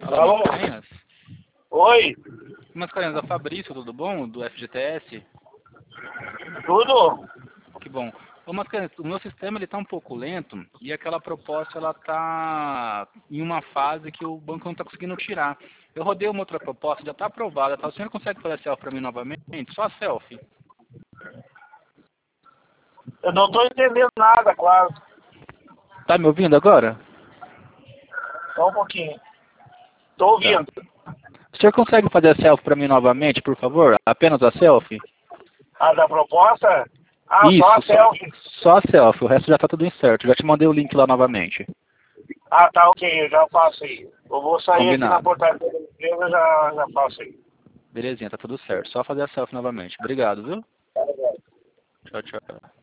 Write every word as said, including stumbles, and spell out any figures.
Alô? Mascarenhas? Oi, Mascarenhas, é o Fabrício, tudo bom? Do F G T S? tudo? Que bom. Ô Mascarenhas, o meu sistema ele tá um pouco lento e aquela proposta ela tá em uma fase que o banco não está conseguindo tirar. Eu rodei uma outra proposta, já está aprovada, tá? O senhor consegue fazer a selfie para mim novamente? Só a selfie. Eu não estou entendendo nada, claro. Tá me ouvindo agora? Só um pouquinho. Estou Tá. ouvindo. O senhor consegue fazer a selfie para mim novamente, por favor? Apenas a selfie? A da proposta? Ah, só a Isso, só, selfie. só a selfie, o resto já tá tudo certo. Já te mandei o link lá novamente. Ah, tá, ok, eu já faço aí. Eu vou sair aqui na Combinado. portaria da empresa e já, já faço aí. Belezinha, tá tudo certo. Só fazer a selfie novamente. Obrigado, viu? Tchau, tchau.